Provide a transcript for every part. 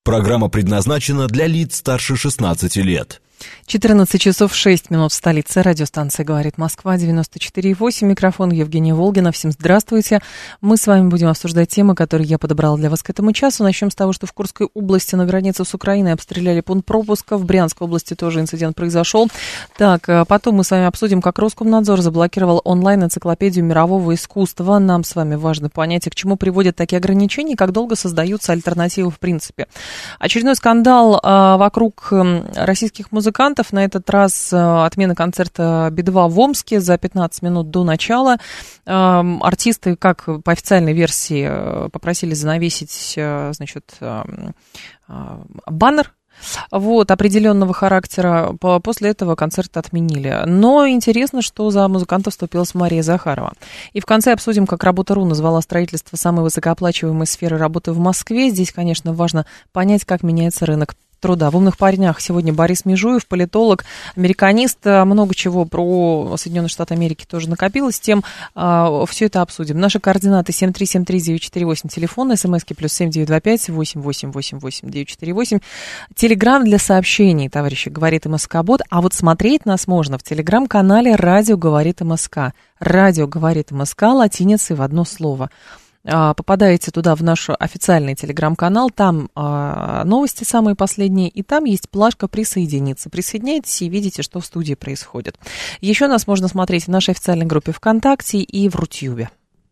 Программа предназначена для лиц старше 16 лет. 14 часов 6 минут в столице. Радиостанция «Говорит Москва», 94,8. Микрофон Евгения Волгина. Всем здравствуйте. Мы с вами будем обсуждать темы, которые я подобрала для вас к этому часу. Начнем с того, что в Курской области на границе с Украиной обстреляли пункт пропуска. В Брянской области тоже инцидент произошел. Так, потом мы с вами обсудим, как Роскомнадзор заблокировал онлайн-энциклопедию мирового искусства. Нам с вами важно понять, к чему приводят такие ограничения и как долго создаются альтернативы в принципе. Очередной скандал вокруг российских музыкантов. На этот раз отмена концерта Би-2 в Омске за 15 минут до начала. Артисты, как по официальной версии, попросили занавесить, значит, баннер определенного характера. После этого концерт отменили. Но интересно, что за музыканта вступилась Мария Захарова. И в конце обсудим, как Работа.ру назвала строительство самой высокооплачиваемой сферы работы в Москве. Здесь, конечно, важно понять, как меняется рынок труда. В «Умных парнях» сегодня Борис Межуев, политолог, американист. Много чего про Соединенные Штаты Америки тоже накопилось. Тем все это обсудим. Наши координаты 7373948, телефон, смски +7 925 8888 948. Телеграм для сообщений, товарищи, говорит МСК-бот. А вот смотреть нас можно в телеграм-канале «Радио говорит МСК». «Радио говорит МСК» латиницей в одно слово. Попадаете туда, в наш официальный телеграм-канал, там новости самые последние, и там есть плашка «Присоединиться». Присоединяйтесь и видите, что в студии происходит. Еще нас можно смотреть в нашей официальной группе ВКонтакте и в Рутьюбе.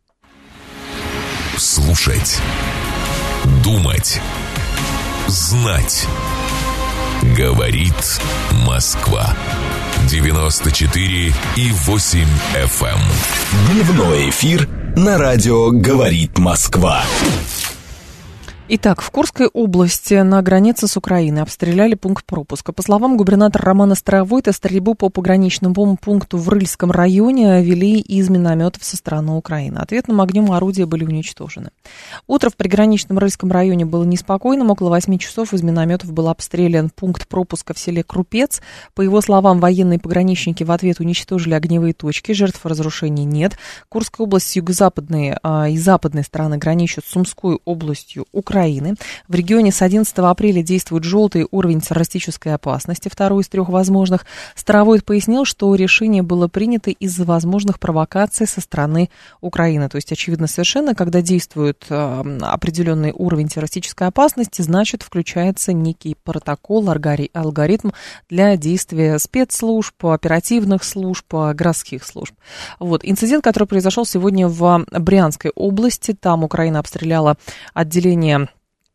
Слушать, думать, знать. Говорит Москва. 94,8 FM. Дневной эфир на радио «Говорит Москва». Итак, в Курской области на границе с Украиной обстреляли пункт пропуска. По словам губернатора Романа Старовойта, стрельбу по пограничному пункту в Рыльском районе вели из минометов со стороны Украины. Ответным огнем орудия были уничтожены. Утро в приграничном Рыльском районе было неспокойным. Около 8 часов из минометов был обстрелян пункт пропуска в селе Крупец. По его словам, военные пограничники в ответ уничтожили огневые точки. Жертв разрушений нет. Курская область с юго-западной и западной стороны граничит с Сумской областью Украины. В регионе с 11 апреля действует желтый уровень террористической опасности, второй из 3 возможных. Старовойт пояснил, что решение было принято из-за возможных провокаций со стороны Украины. То есть, очевидно совершенно, когда действует определенный уровень террористической опасности, значит, включается некий протокол, алгоритм для действия спецслужб, оперативных служб, городских служб. Инцидент, который произошел сегодня в Брянской области, там Украина обстреляла отделение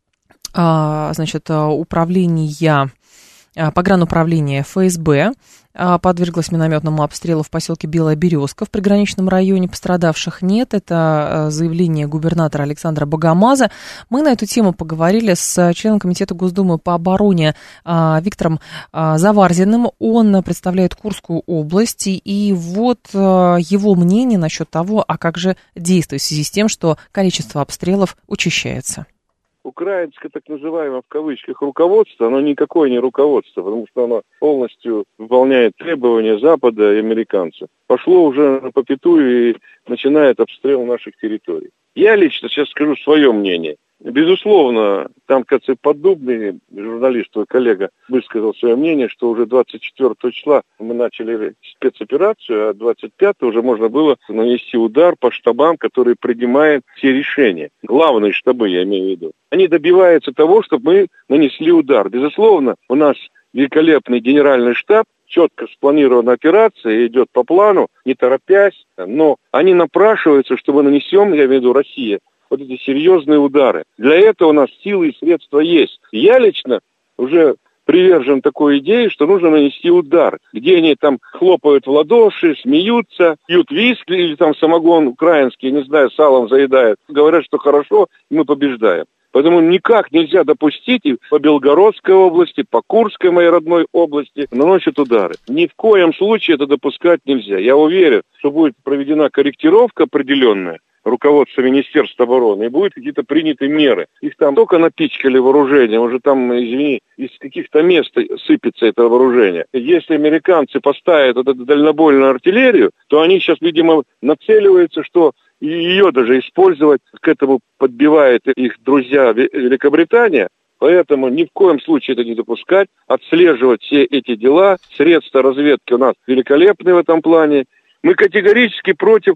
управления, погрануправления ФСБ, подверглась минометному обстрелу в поселке Белая Березка в приграничном районе. Пострадавших нет. Это заявление губернатора Александра Богомаза. Мы на эту тему поговорили с членом комитета Госдумы по обороне Виктором Заварзиным. Он представляет Курскую область. И вот его мнение насчет того, а как же действовать в связи с тем, что количество обстрелов учащается. Украинское, так называемое, в кавычках, руководство, оно никакое не руководство, потому что оно полностью выполняет требования Запада и американцев. Пошло уже по пяту и начинает обстрел наших территорий. Я лично сейчас скажу свое мнение. Безусловно, там, кажется, Поддубный, журналист, твой коллега, высказал свое мнение, что уже 24 числа мы начали спецоперацию, а 25 уже можно было нанести удар по штабам, которые принимают все решения. Главные штабы, я имею в виду. Они добиваются того, чтобы мы нанесли удар. Безусловно, у нас великолепный генеральный штаб, четко спланирована операция, идет по плану, не торопясь, но они напрашиваются, чтобы нанесем, я имею в виду Россия, вот эти серьезные удары. Для этого у нас силы и средства есть. Я лично уже привержен такой идее, что нужно нанести удар. Где они там хлопают в ладоши, смеются, пьют виски или там самогон украинский, не знаю, салом заедают. Говорят, что хорошо, и мы побеждаем. Поэтому никак нельзя допустить, и по Белгородской области, по Курской, моей родной области, наносят удары. Ни в коем случае это допускать нельзя. Я уверен, что будет проведена корректировка определенная руководства Министерства обороны, и будут какие-то приняты меры. Их там только напичкали вооружением, уже там, извини, из каких-то мест сыпется это вооружение. Если американцы поставят вот эту дальнобойную артиллерию, то они сейчас, видимо, нацеливаются, что ее даже использовать, к этому подбивает их друзья Великобритания, Поэтому ни в коем случае это не допускать, отслеживать все эти дела. Средства разведки у нас великолепны в этом плане. Мы категорически против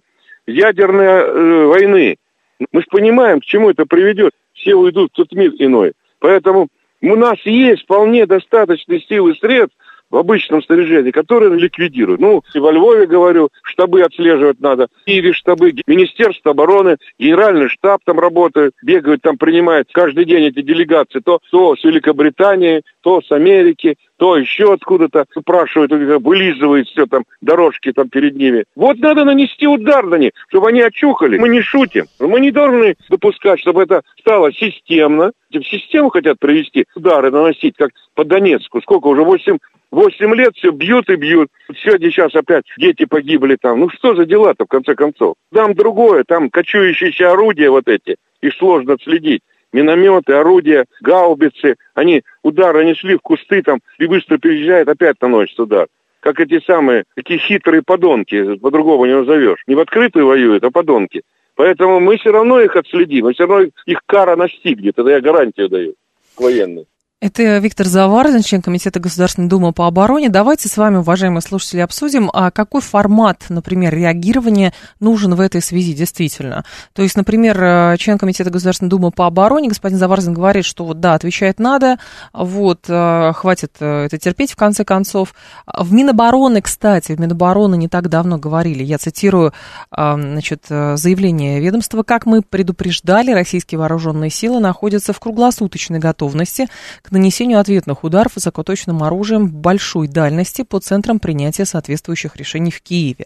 ядерной войны. Мы же понимаем, к чему это приведет. Все уйдут в тот мир иной. Поэтому у нас есть вполне достаточные силы и средств в обычном снаряжении, которые ликвидируют. Ну, и во Львове, говорю, штабы отслеживать надо. Или штабы Министерства обороны, Генеральный штаб там работает, бегают, там принимают каждый день эти делегации. То с Великобритании, то с Америки, то еще откуда-то спрашивают, вылизывают все там, дорожки там перед ними. Вот надо нанести удар на них, чтобы они очухали. Мы не шутим. Мы не должны допускать, чтобы это стало системно. В систему хотят привести, удары наносить, как по Донецку. Сколько уже? 8 лет все бьют и бьют. Сегодня сейчас опять дети погибли там. Ну что за дела-то в конце концов? Там другое, там кочующиеся орудия вот эти. Их сложно отследить. Минометы, орудия, гаубицы. Они удар нанесли в кусты там и быстро переезжают, опять наносят удар. Как эти самые, такие хитрые подонки, по-другому не назовешь. Не в открытую воюют, а подонки. Поэтому мы все равно их отследим, и все равно их кара настигнет. Это я гарантию даю военной. Это Виктор Заварзин, член Комитета Государственной Думы по обороне. Давайте с вами, уважаемые слушатели, обсудим, какой формат, например, реагирования нужен в этой связи действительно. То есть, например, член Комитета Государственной Думы по обороне, господин Заварзин, говорит, что вот да, отвечать надо, вот, хватит это терпеть в конце концов. В Минобороны, кстати, в Минобороны не так давно говорили, я цитирую, значит, заявление ведомства: как мы предупреждали, российские вооруженные силы находятся в круглосуточной готовности к нанесению ответных ударов высокоточным оружием большой дальности по центрам принятия соответствующих решений в Киеве.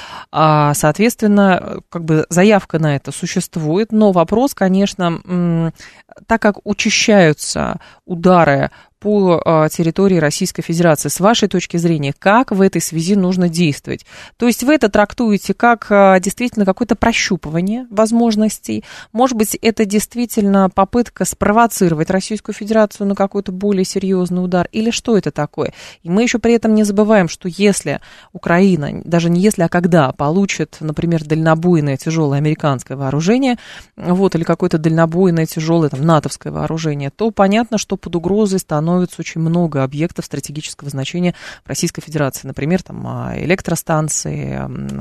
Соответственно, как бы заявка на это существует, но вопрос, конечно, так как учащаются удары по территории Российской Федерации, с вашей точки зрения, как в этой связи нужно действовать? То есть вы это трактуете как действительно какое-то прощупывание возможностей? Может быть, это действительно попытка спровоцировать Российскую Федерацию на какой-то более серьезный удар? Или что это такое? И мы еще при этом не забываем, что если Украина, даже не если, а когда получит, например, дальнобойное тяжелое американское вооружение, вот, или какое-то дальнобойное тяжелое там, натовское вооружение, то понятно, что под угрозой становится очень много объектов стратегического значения в Российской Федерации. Например, там электростанции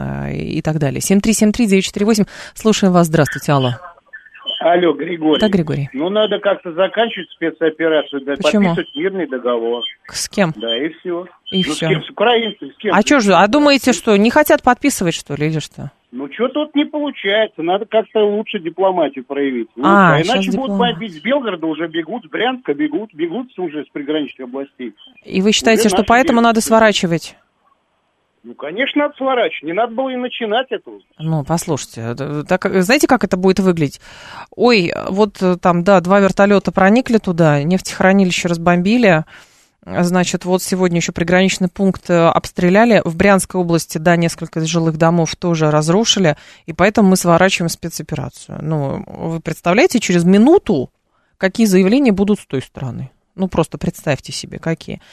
и так далее. 7373948. Слушаем вас. Здравствуйте. Алло. Алло, Григорий. Да, Григорий. Ну, надо как-то заканчивать спецоперацию, да, подписывать мирный договор. С кем? Да, и все. И ну, все. С кем? С украинцами. С кем? А что же, а думаете, что не хотят подписывать, что ли, или что? Ну, что тут не получается. Надо как-то лучше дипломатию проявить. Иначе будут бомбить с Белгорода, уже бегут, с Брянска бегут уже с приграничных областей. И вы считаете, что поэтому надо сворачивать? Ну, конечно, надо сворачивать. Не надо было и начинать это. Ну, послушайте, так, знаете, как это будет выглядеть? Ой, вот там, да, 2 вертолета проникли туда, нефтехранилище разбомбили. Значит, вот сегодня еще приграничный пункт обстреляли. В Брянской области, да, несколько жилых домов тоже разрушили, и поэтому мы сворачиваем спецоперацию. Ну, вы представляете, через минуту какие заявления будут с той стороны? Ну, просто представьте себе, какие.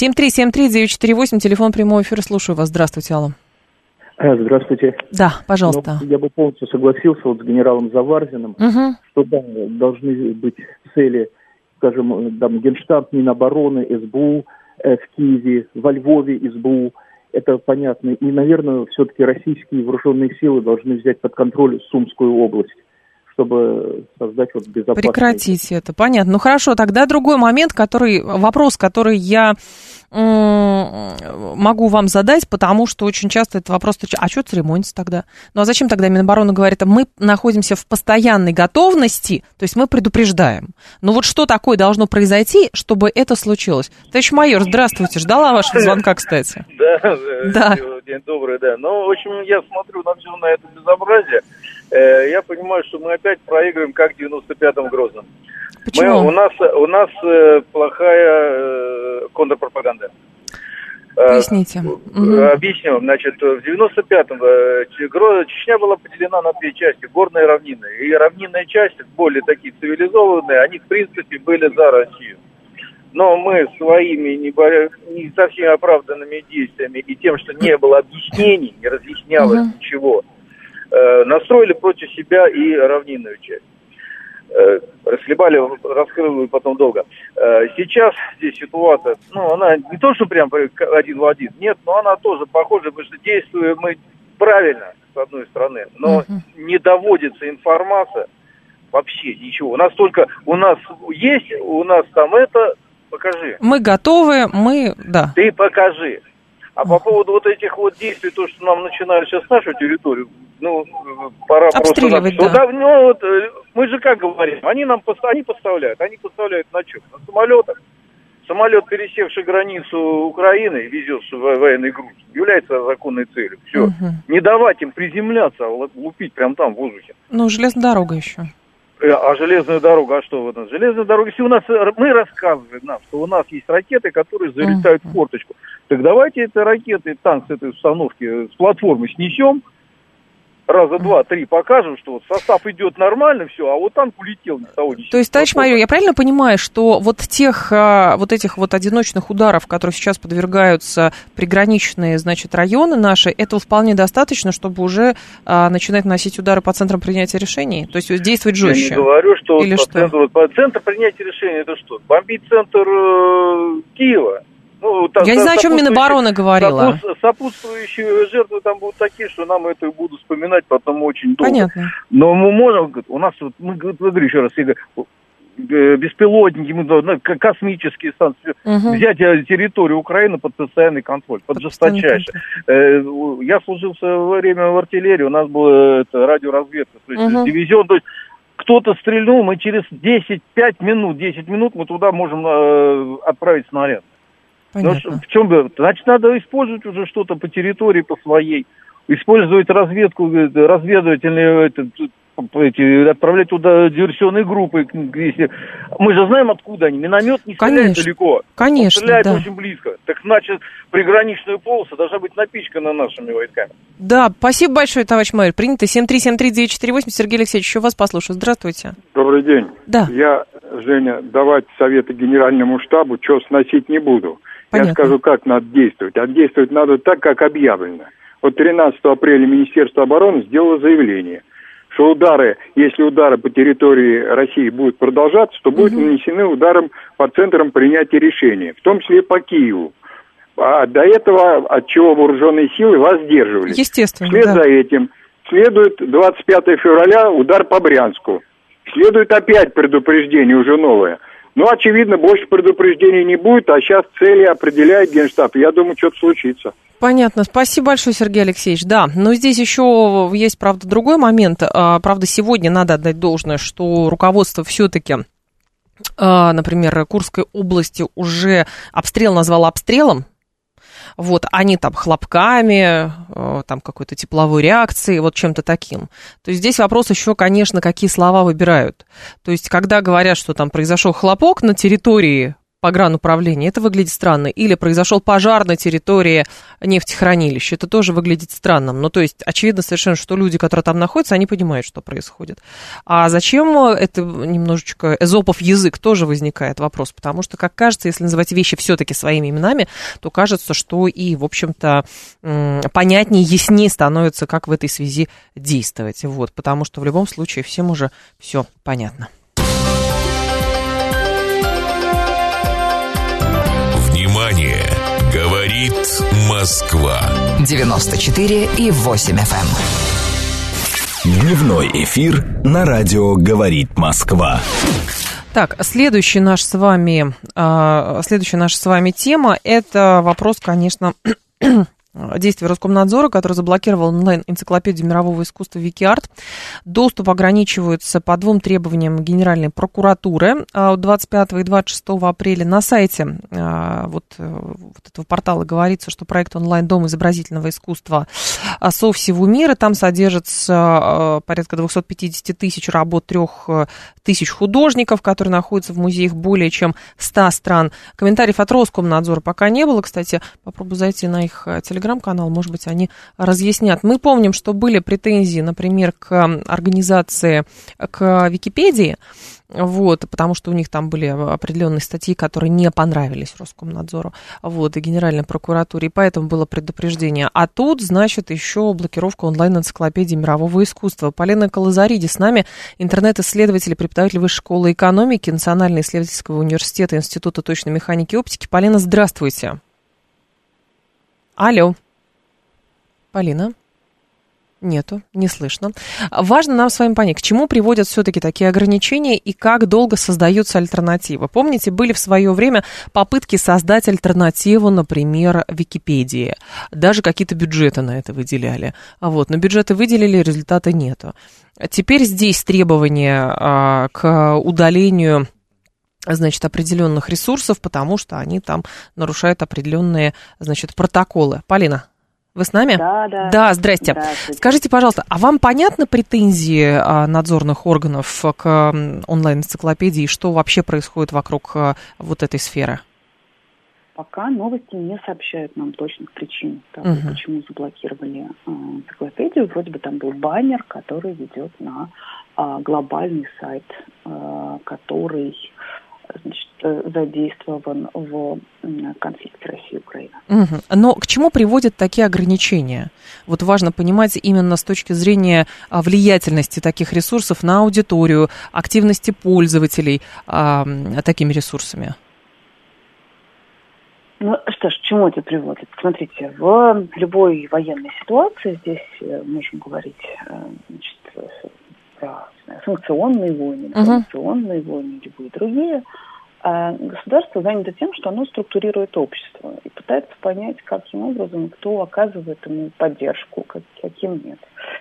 7373948, телефон прямого эфира, слушаю вас. Здравствуйте, алло. Здравствуйте. Да, пожалуйста. Я бы полностью согласился вот с генералом Заварзиным, что да, должны быть цели, скажем, там, Генштаб, Минобороны, СБУ в Киеве, во Львове СБУ, это понятно. И, наверное, все-таки российские вооруженные силы должны взять под контроль Сумскую область, чтобы создать вот безопасность. Прекратить это, понятно. Ну, хорошо, тогда другой момент, вопрос, который я могу вам задать, потому что очень часто этот вопрос, а что церемониться тогда? Ну, а зачем тогда Минобороны говорит, мы находимся в постоянной готовности, то есть мы предупреждаем. Ну, вот что такое должно произойти, чтобы это случилось? Товарищ майор, здравствуйте, ждала вашего звонка, кстати. Да. День добрый, да. Ну, в общем, я смотрю на все на это безобразие, я понимаю, что мы опять проигрываем, как в 95-м Грозном. Почему? У нас плохая контрпропаганда. Поясните. Объясню. Значит, в 95-м Чечня была поделена на 2 части, горная и равнинная. И равнинные части, более такие цивилизованные, они, в принципе, были за Россию. Но мы своими не совсем оправданными действиями и тем, что не было объяснений, не разъяснялось ничего, настроили против себя и равнинную часть. раскрыли потом долго. Сейчас здесь ситуация, она не то, что прям один в один, нет, но она тоже похожа, потому что действуем мы правильно, с одной стороны, но не доводится информация вообще ничего. У нас есть, у нас там это, покажи. Мы готовы, да. Ты покажи. А по поводу вот этих вот действий, то, что нам начинают сейчас нашу территорию, пора обстреливать, просто... Мы же как говорим, они поставляют на чем? На самолетах. Самолет, пересевший границу Украины и везет военный груз, является законной целью. Все. Не давать им приземляться, а лупить прям там в воздухе. Железная дорога еще. А железная дорога, а что у нас? Железная дорога, если мы рассказываем нам, что у нас есть ракеты, которые залетают в форточку, так давайте эти ракеты, танк с этой установки, с платформы снесем, раза два, три покажем, что вот состав идет нормально, все, а вот танк улетел не с того. То есть, товарищ майор, я правильно понимаю, что вот этих одиночных ударов, которые сейчас подвергаются приграничные, районы наши, этого вполне достаточно, чтобы уже начинать наносить удары по центрам принятия решений? То есть действовать жестче? Я не говорю, что по центру принятия решений это что? Бомбить центр Киева? Я не знаю, о чем Минобороны говорила. Сопутствующие жертвы там будут такие, что нам это буду вспоминать потом очень долго. Понятно. Но мы можем, у нас, говорю еще раз, беспилотники, космические станции, взять территорию Украины под постоянный контроль, под жесточайший. Я служил в свое время в артиллерии, у нас была радиоразведка, то есть дивизион, то есть кто-то стрельнул, мы через 10 минут мы туда можем отправить снаряд. В чем? Значит, надо использовать уже что-то по территории, по своей. Использовать разведку, разведывательные, отправлять туда диверсионные группы. Если... Мы же знаем, откуда они. Миномет не стреляет далеко. Конечно, он стреляет очень близко. Так значит, приграничная полоса должна быть напичкана нашими войсками. Да, спасибо большое, товарищ майор. Принято. 7373948. Сергей Алексеевич, еще вас послушаю. Здравствуйте. Добрый день. Да. Я, Женя, давать советы генеральному штабу, что сносить не буду. Понятно. Я скажу, как надо действовать. А действовать надо так, как объявлено. Вот 13 апреля Министерство обороны сделало заявление, что если удары по территории России будут продолжаться, то будут нанесены ударом по центрам принятия решений, в том числе по Киеву. А до этого, от чего вооруженные силы воздерживались. Естественно, Вслед за этим следует 25 февраля удар по Брянску. Следует опять предупреждение, уже новое. Очевидно, больше предупреждений не будет, а сейчас цели определяет Генштаб. Я думаю, что-то случится. Понятно. Спасибо большое, Сергей Алексеевич. Да, но здесь еще есть, правда, другой момент. Правда, сегодня надо отдать должное, что руководство все-таки, например, Курской области уже обстрел назвало обстрелом. Они там хлопками, там какой-то тепловой реакцией, чем-то таким. То есть здесь вопрос еще, конечно, какие слова выбирают. То есть когда говорят, что там произошел хлопок на территории погрануправления, это выглядит странно. Или произошел пожар на территории нефтехранилища, это тоже выглядит странным. То есть очевидно совершенно, что люди, которые там находятся, они понимают, что происходит. А зачем это немножечко эзопов язык, тоже возникает вопрос. Потому что, как кажется, если называть вещи все-таки своими именами, то кажется, что и, в общем-то, понятнее, яснее становится, как в этой связи действовать. Потому что в любом случае всем уже все понятно. Внимание! Говорит Москва. 94,8 FM. Дневной эфир на радио «Говорит Москва». Так, следующая наша с вами тема – это вопрос, конечно, действий Роскомнадзора, который заблокировал онлайн-энциклопедию мирового искусства Викиарт. Доступ ограничивается по двум требованиям Генеральной прокуратуры. От 25 и 26 апреля на сайте этого портала говорится, что проект онлайн-дом изобразительного искусства со всего мира. Там содержится порядка 250 тысяч работ 3 тысяч художников, которые находятся в музеях более чем 100 стран. Комментариев от Роскомнадзора пока не было. Кстати, попробую зайти на их телеграм телеграм-канал, может быть, они разъяснят. Мы помним, что были претензии, например, к организации, к Википедии, вот, потому что у них там были определенные статьи, которые не понравились Роскомнадзору, вот, и Генеральной прокуратуре, и поэтому было предупреждение. А тут, значит, еще блокировка онлайн-энциклопедии мирового искусства. Полина Колозариди с нами, интернет-исследователь, преподаватель Высшей школы экономики, Национального исследовательского университета, Института точной механики и оптики. Полина, здравствуйте. Алло. Полина? Нету, не слышно. Важно нам с вами понять, к чему приводят все-таки такие ограничения и как долго создаются альтернативы. Помните, были в свое время попытки создать альтернативу, например, Википедии. Даже какие-то бюджеты на это выделяли. Вот, но бюджеты выделили, результата нету. Теперь здесь требования к удалению, значит, определенных ресурсов, потому что они там нарушают определенные, значит, протоколы. Полина, вы с нами? Да, здрасте. Здравствуйте. Скажите, пожалуйста, а вам понятны претензии надзорных органов к онлайн-энциклопедии и что вообще происходит вокруг вот этой сферы? Пока новости не сообщают нам точных причин того, почему заблокировали энциклопедию. Вроде бы там был баннер, который ведет на глобальный сайт, который, значит, задействован в конфликте России и Украины. Но к чему приводят такие ограничения? Вот важно понимать именно с точки зрения влиятельности таких ресурсов на аудиторию, активности пользователей такими ресурсами. Ну что ж, к чему это приводит? Смотрите, в любой военной ситуации, здесь можем говорить, значит, про санкционные войны, информационные войны, любые другие, государство занято тем, что оно структурирует общество и пытается понять, каким образом, кто оказывает ему поддержку, каким нет,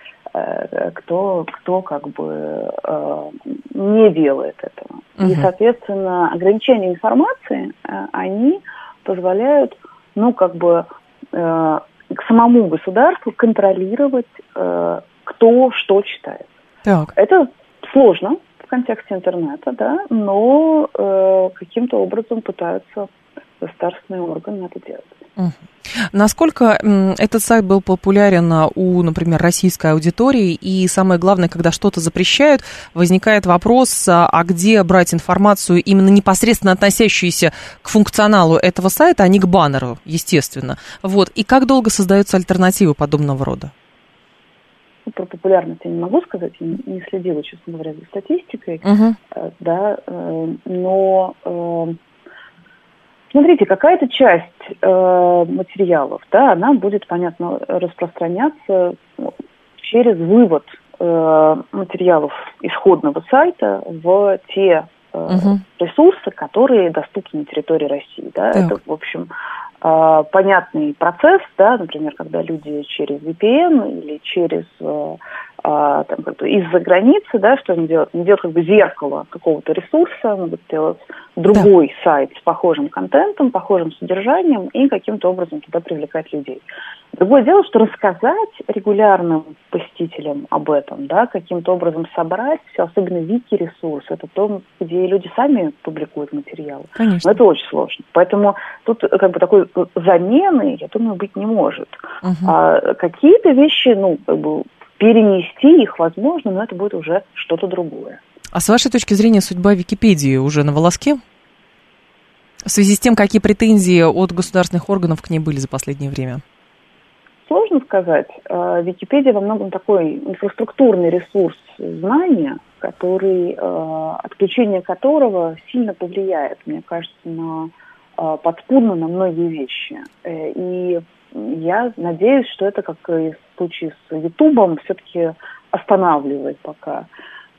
кто как бы не делает этого. И, соответственно, ограничения информации, они позволяют, ну, как бы, к самому государству контролировать, кто что читает. Так. Это сложно в контексте интернета, да, но каким-то образом пытаются государственные органы это делать. Насколько этот сайт был популярен у, например, российской аудитории? И самое главное, когда что-то запрещают, возникает вопрос, а где брать информацию, именно непосредственно относящуюся к функционалу этого сайта, а не к баннеру, естественно. Вот. И как долго создаются альтернативы подобного рода? Про популярность я не могу сказать, я не следила, честно говоря, за статистикой, да, но смотрите, какая-то часть материалов, да, она будет, понятно, распространяться через вывод материалов исходного сайта в те ресурсы, которые доступны на территории России, да, это, в общем, понятный процесс, да, например, когда люди через VPN или через там, из-за границы, да, что они делают? Они делают как бы зеркало какого-то ресурса, могут делать другой сайт с похожим контентом, похожим содержанием и каким-то образом туда привлекать людей. Другое дело, что рассказать регулярным посетителям об этом, да, каким-то образом собрать все, особенно вики-ресурс, это то, где люди сами публикуют материалы. Конечно. Но это очень сложно. Поэтому тут как бы такой замены, я думаю, быть не может. А какие-то вещи, ну, как бы перенести их возможно, но это будет уже что-то другое. А с вашей точки зрения судьба Википедии уже на волоске? В связи с тем, какие претензии от государственных органов к ней были за последнее время? Сложно сказать. Википедия во многом такой инфраструктурный ресурс знания, который, отключение которого сильно повлияет, мне кажется, подспудно на многие вещи. И я надеюсь, что это, как и в случае с Ютубом, все-таки останавливает пока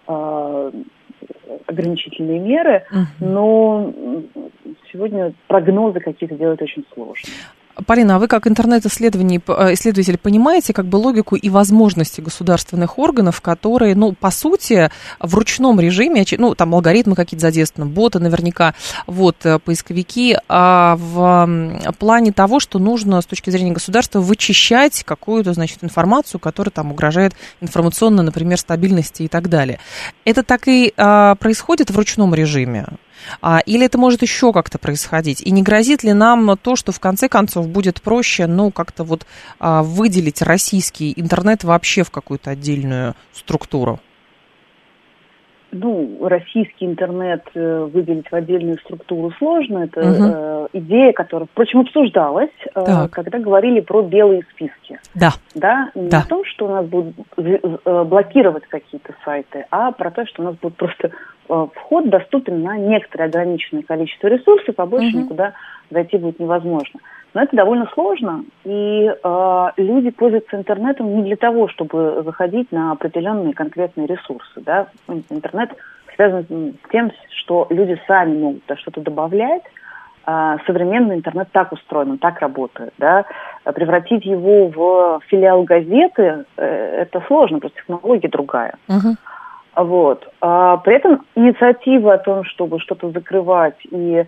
ограничительные меры, но сегодня прогнозы какие-то делать очень сложно. Полина, а вы как интернет-исследователь понимаете как бы логику и возможности государственных органов, которые, ну, по сути, в ручном режиме, ну, там алгоритмы какие-то задействованы, боты наверняка, вот, поисковики, а в плане того, что нужно с точки зрения государства вычищать какую-то, значит, информацию, которая там угрожает информационно, например, стабильности и так далее. Это так и происходит в ручном режиме? Или это может еще как-то происходить? И не грозит ли нам то, что в конце концов будет проще, как-то выделить российский интернет вообще в какую-то отдельную структуру? Российский интернет выделить в отдельную структуру сложно. Это идея, которая, впрочем, обсуждалась, когда говорили про белые списки. Да. Не о том, что у нас будут блокировать какие-то сайты, а про то, что у нас будет просто вход доступен на некоторое ограниченное количество ресурсов, а больше никуда зайти будет невозможно. Но это довольно сложно, и люди пользуются интернетом не для того, чтобы заходить на определенные конкретные ресурсы. Да? Интернет связан с тем, что люди сами могут что-то добавлять. Современный интернет так устроен, он так работает. Да? Превратить его в филиал газеты это сложно, просто технология другая. При этом инициатива о том, чтобы что-то закрывать и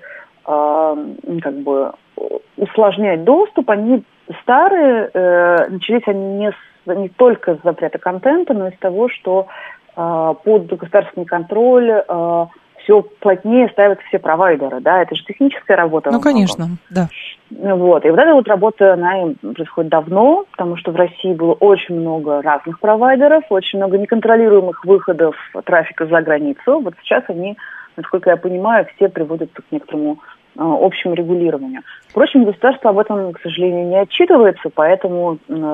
усложнять доступ, они старые, начались они не только с запрета контента, но и с того, что под государственный контроль все плотнее ставят все провайдеры, да, это же техническая работа. Конечно, да. И эта работа, она происходит давно, потому что в России было очень много разных провайдеров, очень много неконтролируемых выходов трафика за границу. Вот сейчас они, насколько я понимаю, все приводятся к некоторому общему регулированию. Впрочем, государство об этом, к сожалению, не отчитывается, поэтому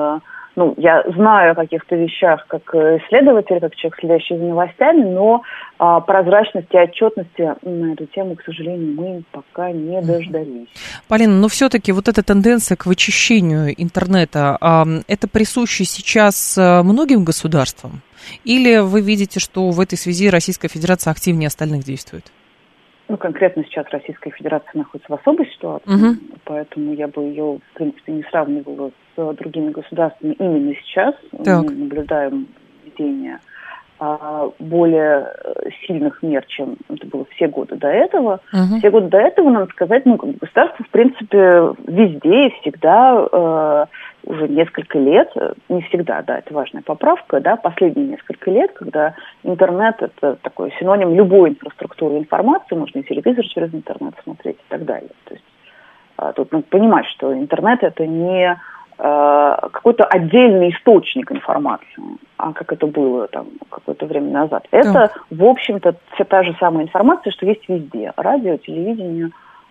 я знаю о каких-то вещах как исследователь, как человек, следящий за новостями, но прозрачности и отчетности на эту тему, к сожалению, мы пока не дождались. Полина, но все-таки эта тенденция к вычищению интернета, это присуще сейчас многим государствам? Или вы видите, что в этой связи Российская Федерация активнее остальных действует? Конкретно сейчас Российская Федерация находится в особой ситуации, поэтому я бы ее, в принципе, не сравнивала с другими государствами именно сейчас. Мы наблюдаем введение более сильных мер, чем это было все годы до этого. Все годы до этого, надо сказать, государство, в принципе, везде и всегда уже несколько лет, не всегда, да, это важная поправка, да, последние несколько лет, когда интернет – это такой синоним любой инфраструктуры информации, можно и телевизор через интернет смотреть и так далее. То есть тут надо понимать, что интернет – это не какой-то отдельный источник информации, а как это было какое-то время назад. Это, в общем-то, вся та же самая информация, что есть везде. Радио, телевидение,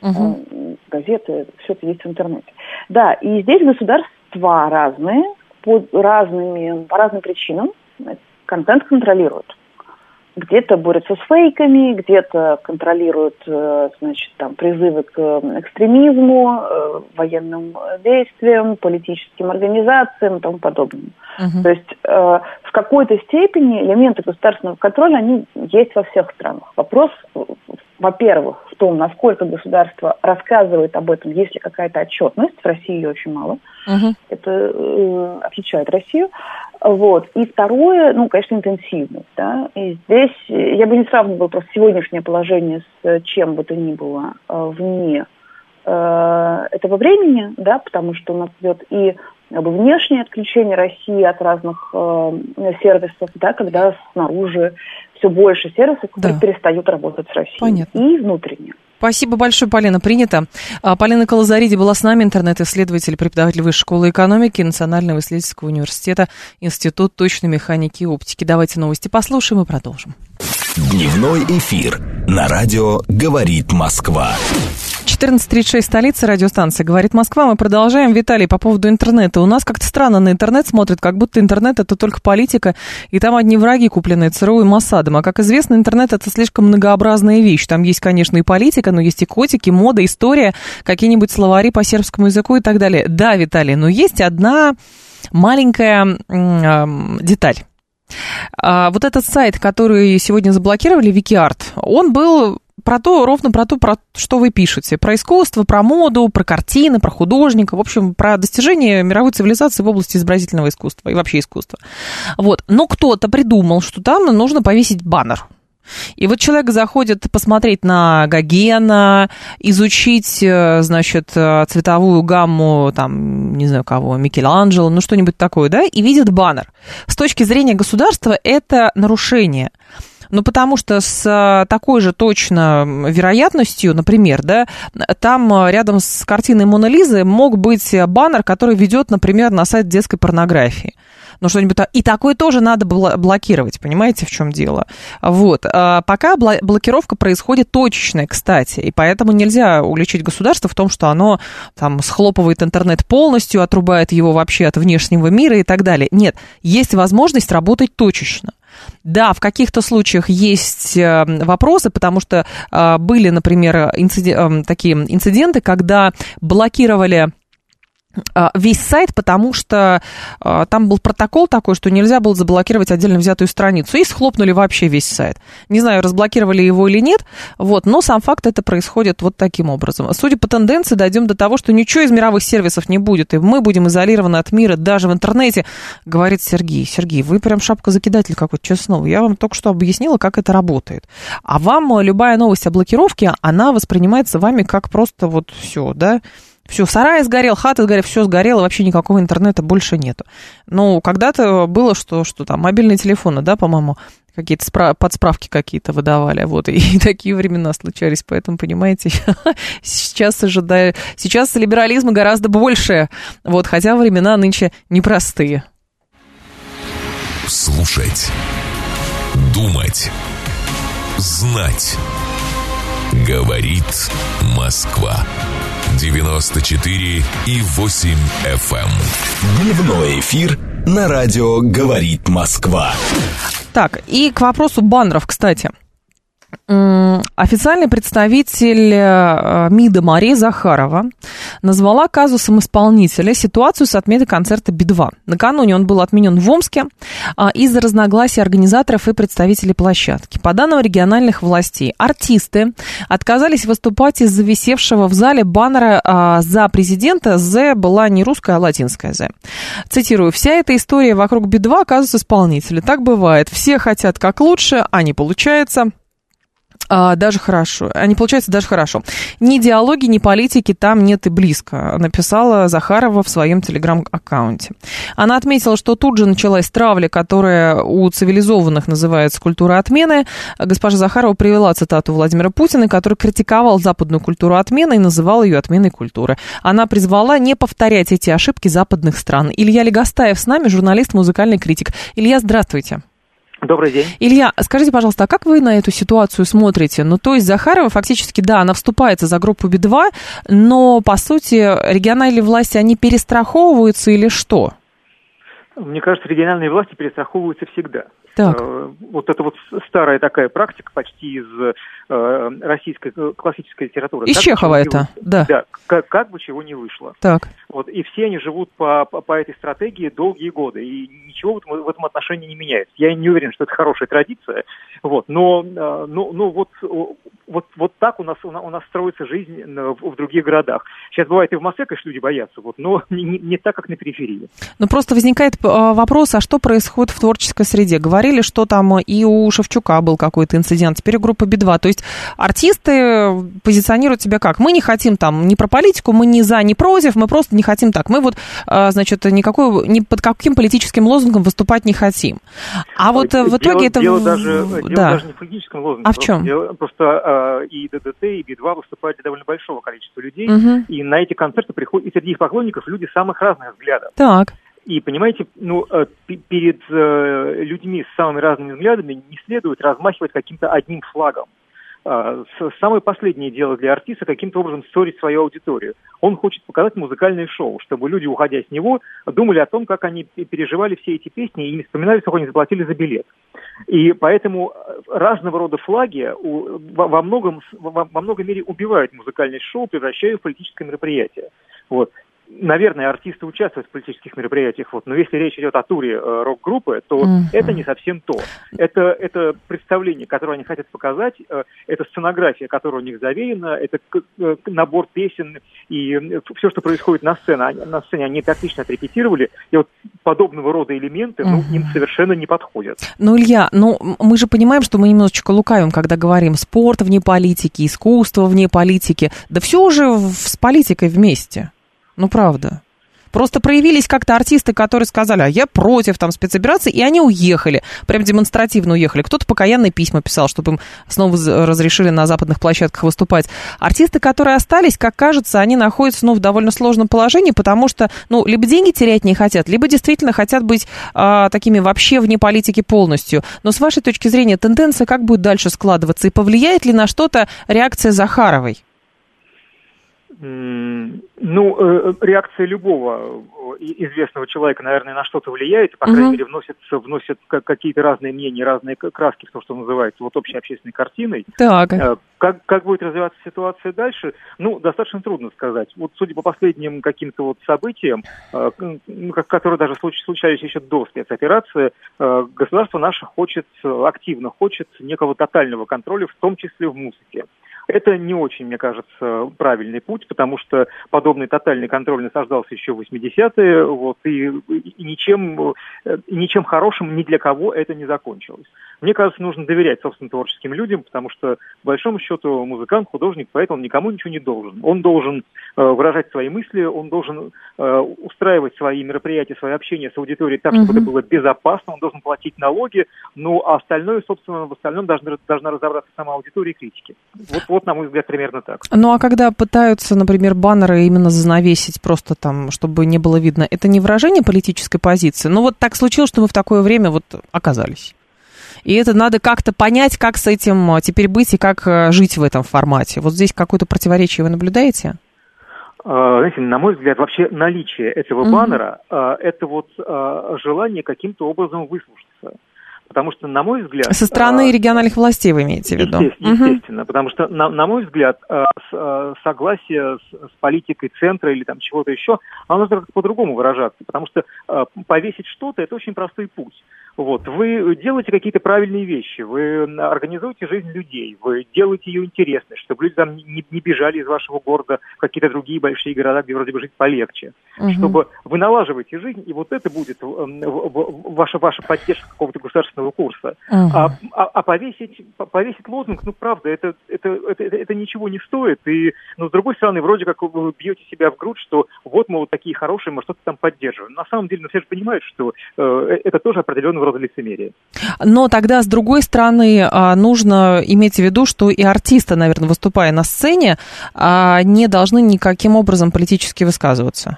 газеты, все это есть в интернете. Да, и здесь государства разные, по разным причинам контент контролируют. Где-то борются с фейками, где-то контролируют, призывы к экстремизму, военным действиям, политическим организациям и тому подобному. То есть в какой-то степени элементы государственного контроля, они есть во всех странах. Вопрос, во-первых, в том, насколько государство рассказывает об этом, есть ли какая-то отчетность. В России ее очень мало. Это отличает Россию. И второе, конечно, интенсивность. Да? И здесь я бы не сравнивала просто сегодняшнее положение с чем бы то ни было вне этого времени, да, потому что у нас идет и внешнее отключение России от разных сервисов, да, когда снаружи все больше сервисов, которые перестают работать с Россией. Понятно. И внутренне. Спасибо большое, Полина. Принято. Полина Колозариди была с нами, интернет-исследователь, преподаватель Высшей школы экономики Национального исследовательского университета, Институт точной механики и оптики. Давайте новости послушаем и продолжим. Дневной эфир на радио «Говорит Москва». 14:36, столица, радиостанция «Говорит Москва». Мы продолжаем. Виталий, по поводу интернета. У нас как-то странно на интернет смотрят, как будто интернет – это только политика, и там одни враги, купленные ЦРУ и Моссадом. А как известно, интернет – это слишком многообразная вещь. Там есть, конечно, и политика, но есть и котики, мода, история, какие-нибудь словари по сербскому языку и так далее. Да, Виталий, но есть одна маленькая деталь. Этот сайт, который сегодня заблокировали, Викиарт, он был ровно про то, что вы пишете. Про искусство, про моду, про картины, про художника. В общем, про достижения мировой цивилизации в области изобразительного искусства и вообще искусства. Но кто-то придумал, что там нужно повесить баннер. И человек заходит посмотреть на Гогена, изучить, цветовую гамму, не знаю кого, Микеланджело, что-нибудь такое, да, и видит баннер. С точки зрения государства это нарушение. Ну, потому что с такой же точно вероятностью, например, да, там рядом с картиной Моны Лизы мог быть баннер, который ведет, например, на сайт детской порнографии. Ну, что-нибудь. И такое тоже надо блокировать, понимаете, в чем дело? Вот. Пока блокировка происходит точечная, кстати, и поэтому нельзя уличить государство в том, что оно там схлопывает интернет полностью, отрубает его вообще от внешнего мира и так далее. Нет, есть возможность работать точечно. Да, в каких-то случаях есть вопросы, потому что были, например, такие инциденты, когда блокировали весь сайт, потому что там был протокол такой, что нельзя было заблокировать отдельно взятую страницу, и схлопнули вообще весь сайт. Не знаю, разблокировали его или нет, вот, но сам факт это происходит вот таким образом. Судя по тенденции, дойдем до того, что ничего из мировых сервисов не будет, и мы будем изолированы от мира даже в интернете, говорит Сергей. Сергей, вы прям шапкозакидатель какой-то, честно. Я вам только что объяснила, как это работает. А вам любая новость о блокировке, она воспринимается вами как просто вот все, да? Все, сарай сгорел, хата сгорела, все сгорело, вообще никакого интернета больше нету. Ну, когда-то было, что там, мобильные телефоны, да, по-моему, какие-то подсправки какие-то выдавали, вот, и такие времена случались, поэтому, понимаете, сейчас либерализма гораздо больше, вот, хотя времена нынче непростые. Слушать, думать, знать. Говорит Москва. 94,8 FM. Дневной эфир на радио «Говорит Москва». Так, и к вопросу баннеров, кстати. Официальный представитель МИДа Мария Захарова назвала казусом исполнителя ситуацию с отменой концерта Би-2. Накануне он был отменен в Омске из-за разногласий организаторов и представителей площадки. По данным региональных властей, артисты отказались выступать из-за висевшего в зале баннера «За президента». «З» была не русская, а латинская «З». Цитирую: «Вся эта история вокруг Би-2 казус исполнителя. Так бывает. Все хотят как лучше, а не получается». Даже хорошо. Не получается даже хорошо. Ни идеологии, ни политики там нет и близко, написала Захарова в своем телеграм-аккаунте. Она отметила, что тут же началась травля, которая у цивилизованных называется культура отмены. Госпожа Захарова привела цитату Владимира Путина, который критиковал западную культуру отмены и называл ее отменой культуры. Она призвала не повторять эти ошибки западных стран. Илья Легостаев с нами, журналист, музыкальный критик. Илья, здравствуйте. Добрый день. Илья, скажите, пожалуйста, а как вы на эту ситуацию смотрите? Ну, то есть Захарова фактически, да, она вступается за группу Би-2, но, по сути, региональные власти, они перестраховываются или что? Мне кажется, региональные власти перестраховываются всегда. Так. Вот это вот старая такая практика почти из российской классической литературы. Из Чехова это, да. Да, как бы чего не вышло. Так. Вот, и все они живут по этой стратегии долгие годы, и ничего в этом отношении не меняется. Я не уверен, что это хорошая традиция, вот, но вот так у нас строится жизнь в других городах. Сейчас бывает и в Москве, конечно, люди боятся, вот, но не так, как на периферии. Ну, просто возникает вопрос, а что происходит в творческой среде? Говорили, что там и у Шевчука был какой-то инцидент, теперь группа Би-2. То есть артисты позиционируют себя как? Мы не хотим там ни про политику, мы ни за, ни против, мы просто не хотим так. Мы вот, значит, ни под каким политическим лозунгом выступать не хотим. А вот в итоге это... Дело даже не в политическом лозунге. А в чем? Просто и ДДТ, и Би-2 выступают для довольно большого количества людей, и на эти концерты приходят, и среди их поклонников люди самых разных взглядов. Так. И, понимаете, перед людьми с самыми разными взглядами не следует размахивать каким-то одним флагом. Самое последнее дело для артиста каким-то образом ссорить свою аудиторию. Он хочет показать музыкальное шоу, чтобы люди, уходя с него, думали о том, как они переживали все эти песни и не вспоминали, сколько они заплатили за билет. И поэтому разного рода флаги во многой мере убивают музыкальное шоу, превращая в политическое мероприятие. Вот. Наверное, артисты участвуют в политических мероприятиях, вот, но если речь идет о туре рок-группы, то это не совсем то. Это представление, которое они хотят показать, это сценография, которая у них завеяна, это набор песен и все, что происходит на сцене, они тактично отрепетировали, и вот подобного рода элементы им совершенно не подходят. Ну, Илья, мы же понимаем, что мы немножечко лукавим, когда говорим спорт вне политики, искусство вне политики, да все уже с политикой вместе. Ну, правда. Просто проявились как-то артисты, которые сказали, а я против там спецоперации, и они уехали, прям демонстративно уехали. Кто-то покаянные письма писал, чтобы им снова разрешили на западных площадках выступать. Артисты, которые остались, как кажется, они находятся, в довольно сложном положении, потому что, либо деньги терять не хотят, либо действительно хотят быть такими вообще вне политики полностью. Но с вашей точки зрения, тенденция как будет дальше складываться? И повлияет ли на что-то реакция Захаровой? Реакция любого известного человека, наверное, на что-то влияет, по крайней мере, вносят какие-то разные мнения, разные краски в то, что называется общей общественной картиной. Так. Как будет развиваться ситуация дальше, достаточно трудно сказать. Судя по последним каким-то событиям, которые даже случались еще до спецоперации, государство наше активно хочет некого тотального контроля, в том числе в музыке. Это не очень, мне кажется, правильный путь, потому что подобный тотальный контроль насаждался еще в 80-е, и ничем хорошим ни для кого это не закончилось. Мне кажется, нужно доверять собственным творческим людям, потому что, по большому счету, музыкант, художник, поэт, он никому ничего не должен. Он должен выражать свои мысли, он должен устраивать свои мероприятия, свое общение с аудиторией так, чтобы это было безопасно, он должен платить налоги, а остальное, собственно, в остальном должна разобраться сама аудитория и критики. Вот, на мой взгляд, примерно так. А когда пытаются, например, баннеры именно занавесить просто там, чтобы не было видно, это не выражение политической позиции? Так случилось, что мы в такое время оказались. И это надо как-то понять, как с этим теперь быть и как жить в этом формате. Здесь какое-то противоречие вы наблюдаете? Знаете, на мой взгляд, вообще наличие этого баннера это желание каким-то образом выслушаться. Потому что, на мой взгляд... Со стороны региональных властей вы имеете в виду? Естественно, потому что, на мой взгляд, согласие с политикой центра или там чего-то еще, оно нужно как-то по-другому выражаться. Потому что повесить что-то – это очень простой путь. Вы делаете какие-то правильные вещи, вы организуете жизнь людей, вы делаете ее интересной, чтобы люди там не бежали из вашего города в какие-то другие большие города, где вроде бы жить полегче. Чтобы вы налаживаете жизнь, и это будет ваша поддержка какого-то государственного курса. А повесить лозунг, правда, это ничего не стоит. И, с другой стороны, вроде как вы бьете себя в грудь, что мы такие хорошие, мы что-то там поддерживаем. На самом деле, все же понимают, что это тоже определенного рода лицемерие. Но тогда, с другой стороны, нужно иметь в виду, что и артисты, наверное, выступая на сцене, не должны никаким образом политически высказываться.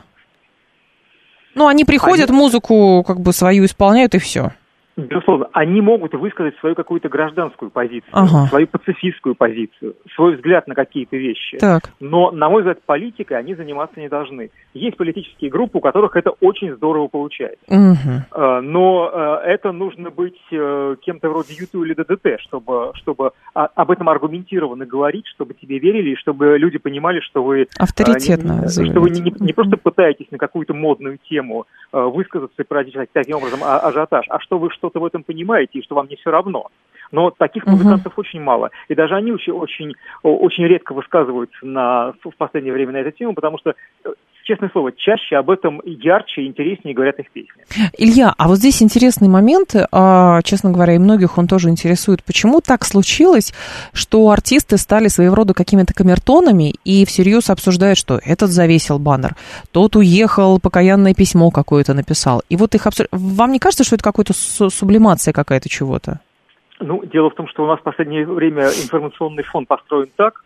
Они приходят, музыку свою исполняют, и все. Безусловно, они могут высказать свою какую-то гражданскую позицию, свою пацифистскую позицию, свой взгляд на какие-то вещи. Так. Но, на мой взгляд, политикой они заниматься не должны. Есть политические группы, у которых это очень здорово получается. Но это нужно быть кем-то вроде юту или ДДТ, чтобы об этом аргументированно говорить, чтобы тебе верили, и чтобы люди понимали, что вы... Авторитетно. Что вы не просто пытаетесь на какую-то модную тему высказаться и породить таким образом ажиотаж, а что вы что-то в этом понимаете и что вам не все равно. Но таких музыкантов очень мало. И даже они очень редко высказываются в последнее время на эту тему, потому что, честное слово, чаще об этом ярче и интереснее говорят их песни. Илья, а здесь интересный момент, честно говоря, и многих он тоже интересует. Почему так случилось, что артисты стали своего рода какими-то камертонами и всерьез обсуждают, что этот завесил баннер, тот уехал, покаянное письмо какое-то написал. И их Вам не кажется, что это какая-то сублимация какая-то чего-то? Дело в том, что у нас в последнее время информационный фон построен так,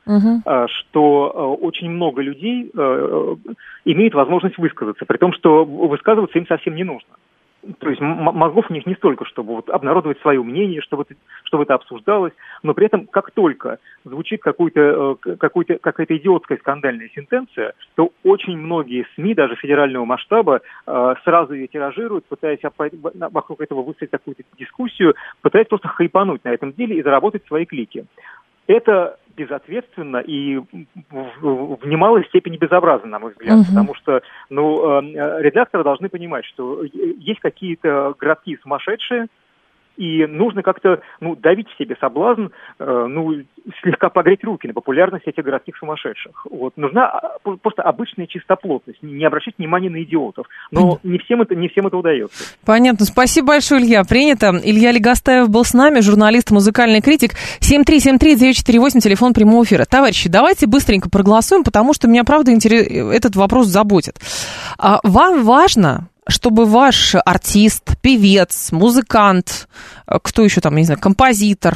что очень много людей имеют возможность высказаться, при том, что высказываться им совсем не нужно. То есть мозгов у них не столько, чтобы обнародовать свое мнение, чтобы это обсуждалось, но при этом, как только звучит какая-то идиотская скандальная сентенция, то очень многие СМИ, даже федерального масштаба, сразу ее тиражируют, пытаясь вокруг этого выставить какую-то дискуссию, пытаясь просто хайпануть на этом деле и заработать свои клики. Это безответственно и в немалой степени безобразно, на мой взгляд, потому что редакторы должны понимать, что есть какие-то городки сумасшедшие, И нужно как-то, давить в себе соблазн, слегка погреть руки на популярность этих городских сумасшедших. Вот. Нужна просто обычная чистоплотность, не обращать внимания на идиотов. Но не всем это удается. Понятно. Спасибо большое, Илья. Принято. Илья Легостаев был с нами, журналист, музыкальный критик. 7373948, телефон прямого эфира. Товарищи, давайте быстренько проголосуем, потому что меня, правда, этот вопрос заботит. Вам важно, чтобы ваш артист, певец, музыкант, кто еще там, не знаю, композитор,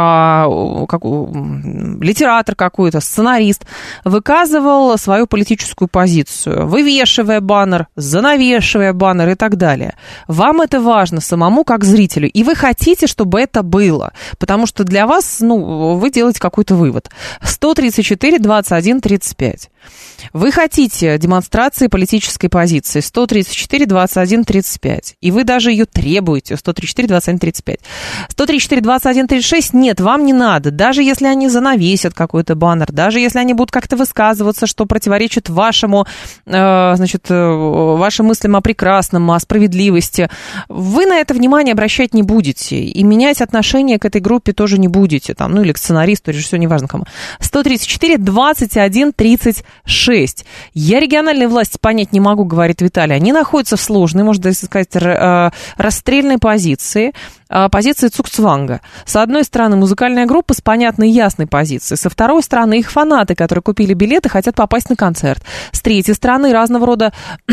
литератор какой-то, сценарист, выказывал свою политическую позицию, вывешивая баннер, занавешивая баннер и так далее. Вам это важно самому как зрителю, и вы хотите, чтобы это было, потому что для вас, вы делаете какой-то вывод. 134, 21, 35. Вы хотите демонстрации политической позиции 134, 21, 35. И вы даже ее требуете 134, 21, 35. 134, 21, 36 нет, вам не надо. Даже если они занавесят какой-то баннер, даже если они будут как-то высказываться, что противоречит вашим мыслям о прекрасном, о справедливости, вы на это внимание обращать не будете. И менять отношение к этой группе тоже не будете. Или к сценаристу, режиссеру, неважно кому. 134, 21, 36. Я региональные власти понять не могу, говорит Виталий. Они находятся в сложной, можно сказать, расстрельной позиции цукцванга. С одной стороны, музыкальная группа с понятной и ясной позицией. Со второй стороны, их фанаты, которые купили билеты, хотят попасть на концерт. С третьей стороны, разного рода...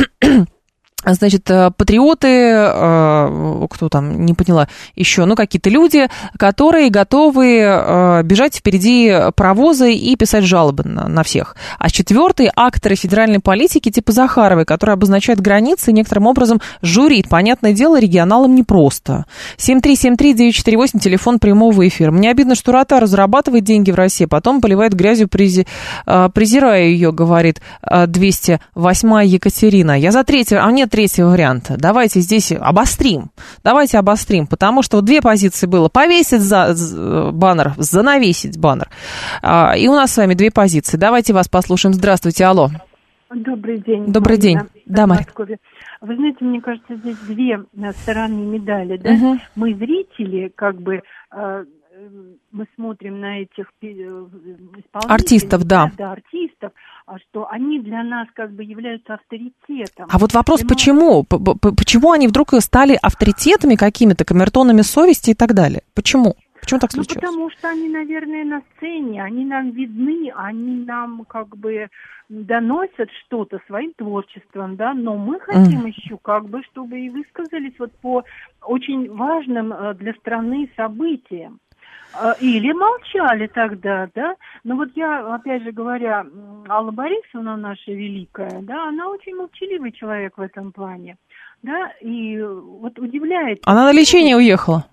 патриоты, кто там, не поняла, еще, какие-то люди, которые готовы бежать впереди паровоза и писать жалобы на всех. А четвертый, акторы федеральной политики типа Захаровой, которые обозначают границы и некоторым образом журит. Понятное дело, регионалам непросто. 7373948, телефон прямого эфира. Мне обидно, что Ротару зарабатывает деньги в России, потом поливает грязью, презирая ее, говорит 208-я Екатерина. Я за третьего, третьего варианта. Давайте здесь обострим, потому что две позиции было. Повесить баннер, занавесить баннер. И у нас с вами две позиции. Давайте вас послушаем. Здравствуйте, алло. Добрый день. Добрый день. Да, Марья. Вы знаете, мне кажется, здесь две стороны медали. Да? Угу. Мы зрители, мы смотрим на этих исполнителей, артистов, да, артистов, что они для нас являются авторитетом. А вот вопрос, почему? Почему они вдруг стали авторитетами какими-то, камертонами совести и так далее? Почему? Почему так случилось? Потому что они, наверное, на сцене, они нам видны, они нам доносят что-то своим творчеством, да, но мы хотим еще, чтобы и высказались по очень важным для страны событиям. Или молчали тогда, да. Но я, опять же говоря, Алла Борисовна наша великая, да, она очень молчаливый человек в этом плане, да, и удивляет. Она на лечение уехала.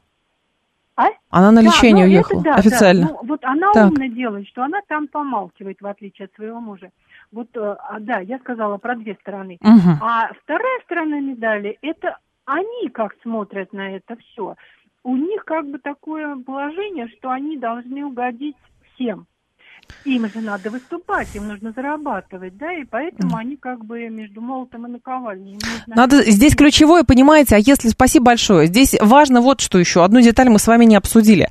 Она на лечение уехала, официально. Да. Она умно делает, что она там помалкивает, в отличие от своего мужа. Я сказала про две стороны. Угу. А вторая сторона медали, это они как смотрят на это все. У них такое положение, что они должны угодить всем. Им же надо выступать, им нужно зарабатывать, да, и поэтому они между молотом и наковальней. Надо здесь ключевое, понимаете, спасибо большое, здесь важно что еще, одну деталь мы с вами не обсудили.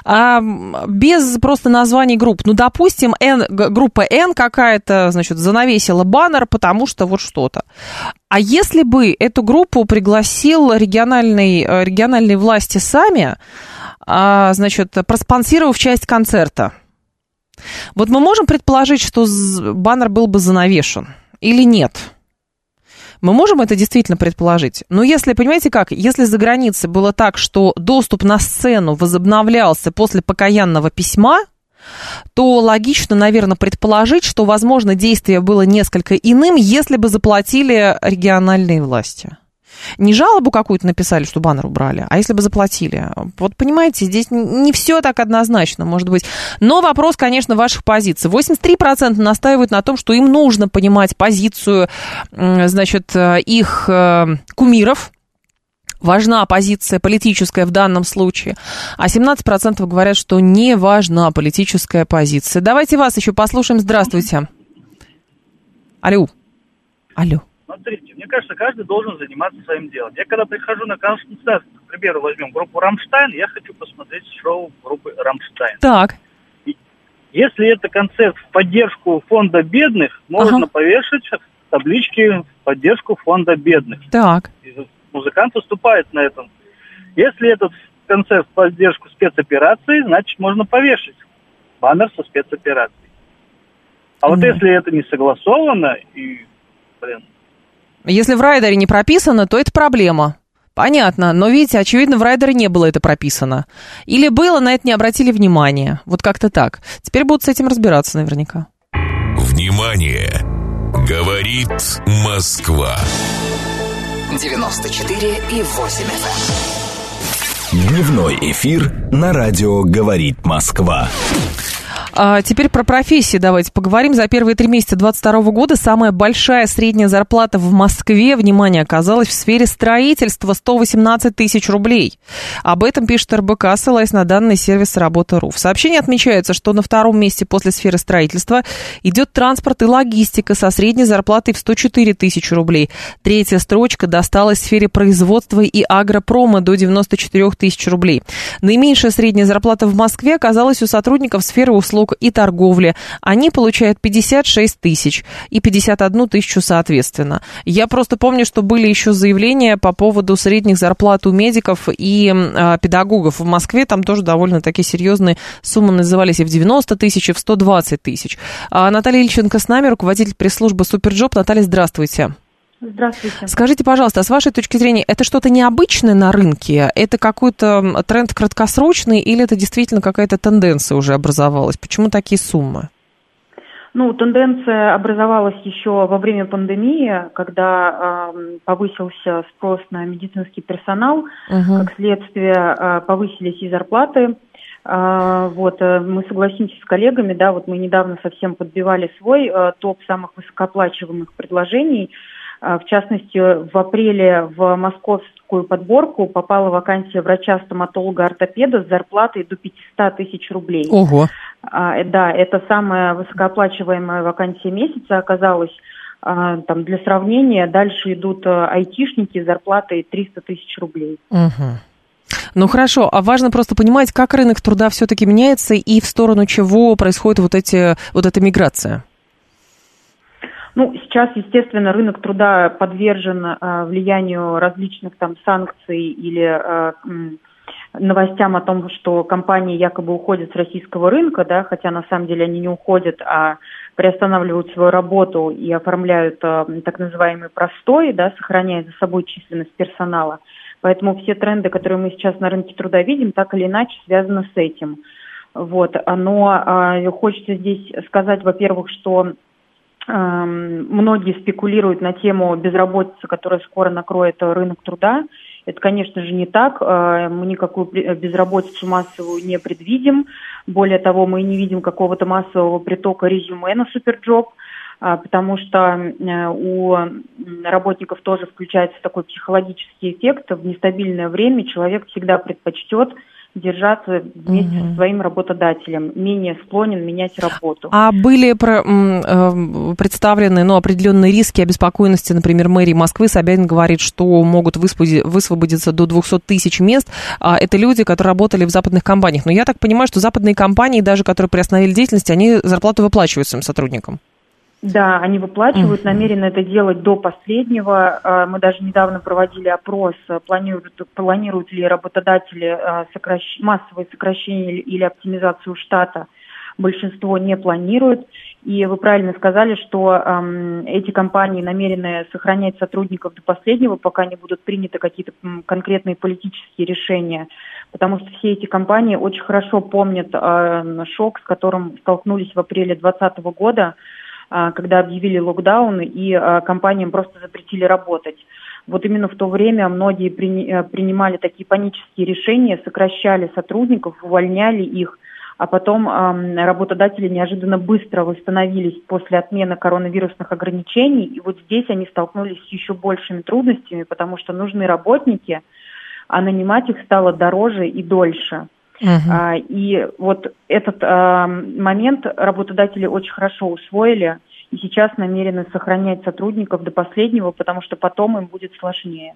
Без просто названий групп, допустим, группа N какая-то, занавесила баннер, потому что что-то. А если бы эту группу пригласил региональные власти сами, проспонсировав часть концерта, мы можем предположить, что баннер был бы занавешен или нет? Мы можем это действительно предположить? Но если, понимаете как, если за границей было так, что доступ на сцену возобновлялся после покаянного письма, то логично, наверное, предположить, что, возможно, действие было несколько иным, если бы заплатили региональные власти. Не жалобу какую-то написали, что баннер убрали, а если бы заплатили. Понимаете, здесь не все так однозначно, может быть. Но вопрос, конечно, ваших позиций. 83% настаивают на том, что им нужно понимать позицию, их кумиров. Важна позиция политическая в данном случае. А 17% говорят, что не важна политическая позиция. Давайте вас еще послушаем. Здравствуйте. Алло. Смотрите, мне кажется, каждый должен заниматься своим делом. Я когда прихожу на примеру, возьмем группу «Рамштайн», я хочу посмотреть шоу группы «Рамштайн». Так. Если это концерт в поддержку фонда бедных, можно повешать таблички в поддержку фонда бедных. Так. Музыкант выступает на этом. Если этот концерт в поддержку спецоперации, значит, можно повешать баннер со спецоперацией. А вот если это не согласовано, и, Если в райдере не прописано, то это проблема. Понятно, но видите, очевидно, в райдере не было это прописано. Или было, на это не обратили внимания. Вот как-то так. Теперь будут с этим разбираться наверняка. Внимание! Говорит Москва. 94,8 FM. Дневной эфир на радио «Говорит Москва». Теперь про профессии давайте поговорим. За первые 3 месяца 2022 года самая большая средняя зарплата в Москве, внимание, оказалась в сфере строительства — 118 тысяч рублей. Об этом пишет РБК, ссылаясь на данные сервиса «Работа.ру». В сообщении отмечается, что на 2-м месте после сферы строительства идет транспорт и логистика со средней зарплатой в 104 тысячи рублей. 3-я строчка досталась сфере производства и агропрома до 94 тысяч рублей. Наименьшая средняя зарплата в Москве оказалась у сотрудников сферы услуг и торговли. Они получают 56 тысяч и 51 тысячу соответственно. Я просто помню, что были еще заявления по поводу средних зарплат у медиков и педагогов в Москве. Там тоже довольно такие серьезные суммы назывались и в 90 тысяч, и в 120 тысяч. Наталья Ильченко с нами, руководитель пресс-службы «Суперджоп». Наталья, здравствуйте. Здравствуйте. Скажите, пожалуйста, а с вашей точки зрения, это что-то необычное на рынке? Это какой-то тренд краткосрочный или это действительно какая-то тенденция уже образовалась? Почему такие суммы? Тенденция образовалась еще во время пандемии, когда повысился спрос на медицинский персонал. Как следствие, повысились и зарплаты. Мы согласимся с коллегами, мы недавно совсем подбивали свой топ самых высокооплачиваемых предложений. В частности, в апреле в московскую подборку попала вакансия врача-стоматолога-ортопеда с зарплатой до 500 тысяч рублей. Ого! Да, это самая высокооплачиваемая вакансия месяца оказалась. Для сравнения, дальше идут айтишники с зарплатой 300 тысяч рублей. Ну хорошо, а важно просто понимать, как рынок труда все-таки меняется и в сторону чего происходит вот эта миграция. Сейчас, естественно, рынок труда подвержен влиянию различных санкций или новостям о том, что компании якобы уходят с российского рынка, хотя на самом деле они не уходят, а приостанавливают свою работу и оформляют так называемый простой, сохраняя за собой численность персонала. Поэтому все тренды, которые мы сейчас на рынке труда видим, так или иначе связаны с этим. Но хочется здесь сказать, во-первых, что многие спекулируют на тему безработицы, которая скоро накроет рынок труда. Это, конечно же, не так. Мы никакую безработицу массовую не предвидим. Более того, мы не видим какого-то массового притока резюме на Суперджоп, потому что у работников тоже включается такой психологический эффект. В нестабильное время человек всегда предпочтет держаться вместе со своим работодателем, менее склонен менять работу. А были представлены определенные риски обеспокоенности, например, мэрии Москвы? Собянин говорит, что могут высвободиться до 200 тысяч мест. Это люди, которые работали в западных компаниях. Но я так понимаю, что западные компании, даже которые приостановили деятельность, они зарплату выплачивают своим сотрудникам. Да, они выплачивают, намерены это делать до последнего. Мы даже недавно проводили опрос, планируют ли работодатели массовое сокращение или оптимизацию штата. Большинство не планирует. И вы правильно сказали, что эти компании намерены сохранять сотрудников до последнего, пока не будут приняты какие-то конкретные политические решения. Потому что все эти компании очень хорошо помнят шок, с которым столкнулись в апреле 2020 года, когда объявили локдаун и компаниям просто запретили работать. Вот именно в то время многие принимали такие панические решения, сокращали сотрудников, увольняли их, а потом работодатели неожиданно быстро восстановились после отмены коронавирусных ограничений, и вот здесь они столкнулись с еще большими трудностями, потому что нужны работники, а нанимать их стало дороже и дольше. И вот этот момент работодатели очень хорошо усвоили и сейчас намерены сохранять сотрудников до последнего, потому что потом им будет сложнее.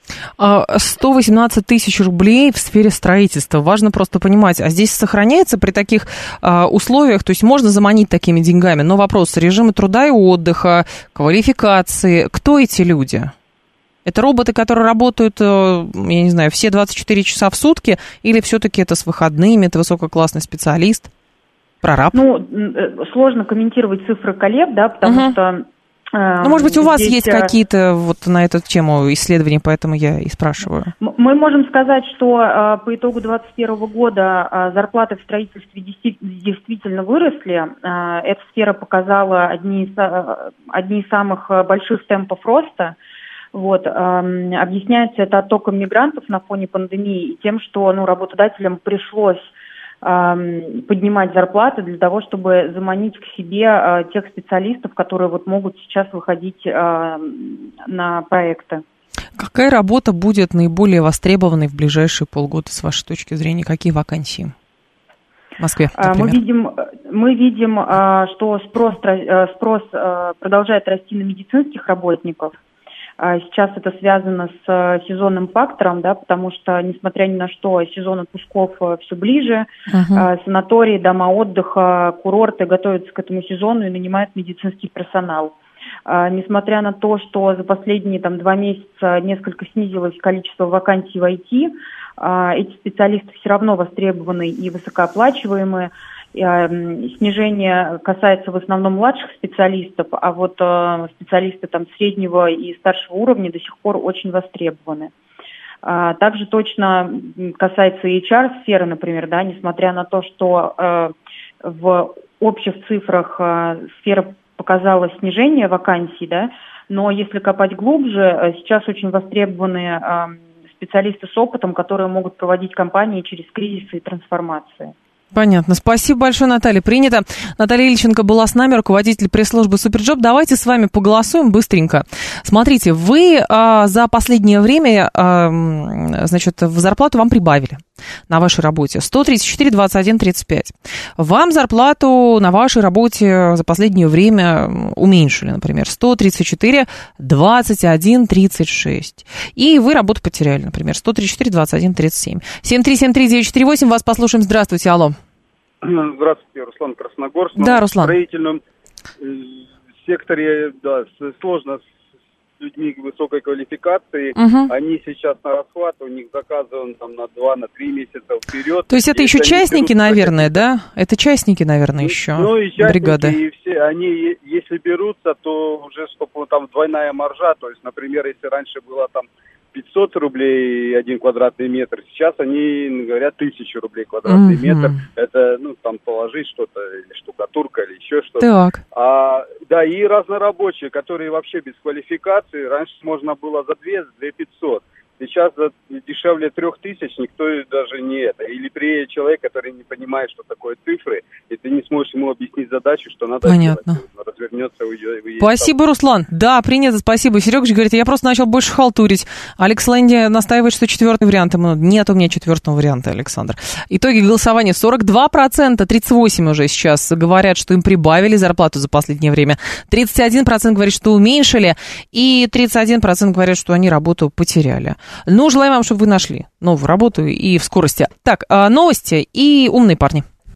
118 тысяч рублей в сфере строительства. Важно просто понимать, а здесь сохраняется при таких условиях, то есть можно заманить такими деньгами, но вопрос режима труда и отдыха, квалификации. Кто эти люди? Это роботы, которые работают, я не знаю, все 24 часа в сутки, или все-таки это с выходными, это высококлассный специалист, прораб? Ну, сложно комментировать цифры коллег, да, потому что... Ну, может быть, у вас есть какие-то вот на эту тему исследования, поэтому я и спрашиваю. Мы можем сказать, что по итогу 2021 года зарплаты в строительстве действительно выросли. Эта сфера показала одни из самых больших темпов роста. Вот. Объясняется это оттоком мигрантов на фоне пандемии и тем, что работодателям пришлось поднимать зарплаты для того, чтобы заманить к себе тех специалистов, которые вот могут сейчас выходить на проекты. Какая работа будет наиболее востребованной в ближайшие полгода, с вашей точки зрения? Какие вакансии в Москве, например? Мы видим, что спрос продолжает расти на медицинских работников. Сейчас это связано с сезонным фактором, да, потому что, несмотря ни на что, сезон отпусков все ближе, санатории, дома отдыха, курорты готовятся к этому сезону и нанимают медицинский персонал. Несмотря на то, что за последние 2 месяца несколько снизилось количество вакансий в IT, эти специалисты все равно востребованы и высокооплачиваемые. Снижение касается в основном младших специалистов, а вот специалисты среднего и старшего уровня до сих пор очень востребованы. Также точно касается и HR-сферы, например, да, несмотря на то, что в общих цифрах сфера показала снижение вакансий, да, но если копать глубже, сейчас очень востребованы специалисты с опытом, которые могут проводить компании через кризисы и трансформации. Понятно. Спасибо большое, Наталья. Принято. Наталья Ильченко была с нами, руководитель пресс-службы «Суперджоп». Давайте с вами поголосуем быстренько. Смотрите, вы за последнее время, в зарплату вам прибавили на вашей работе 134, 21, 35. Вам зарплату на вашей работе за последнее время уменьшили, например, 134, 21, 36. И вы работу потеряли, например, 134, 21, 37. 7373948, вас послушаем. Здравствуйте, алло. Здравствуйте, Руслан Красногорск. Да, Руслан. В строительном секторе, да, сложно с людьми высокой квалификации. Они сейчас на расхват, у них заказан на 2-3 месяца вперед. То есть это еще частники, наверное, да? Это частники, наверное, еще и частники, бригады. И все, они, если берутся, то уже чтобы двойная маржа. То есть, например, если раньше было 500 рублей 1 квадратный метр, сейчас они говорят 1000 рублей квадратный метр. Это, положить что-то, или штукатурка, или еще что-то. Так. Да, и разнорабочие, которые вообще без квалификации. Раньше можно было за 2500. Сейчас дешевле 3000 никто даже не это. Или при человек, который не понимает, что такое цифры, и ты не сможешь ему объяснить задачу, что надо делать. Развернется, уедет. Спасибо, Руслан. Да, принято, спасибо. Серега говорит, я просто начал больше халтурить. Алекс Лэнди настаивает, что 4-й вариант. Нет у меня 4-го варианта, Александр. Итоги голосования. 42%, 38% уже сейчас говорят, что им прибавили зарплату за последнее время. 31% говорит, что уменьшили. И 31% говорят, что они работу потеряли. Ну, желаем вам, чтобы вы нашли новую работу и в скорости. Так, новости и умные парни.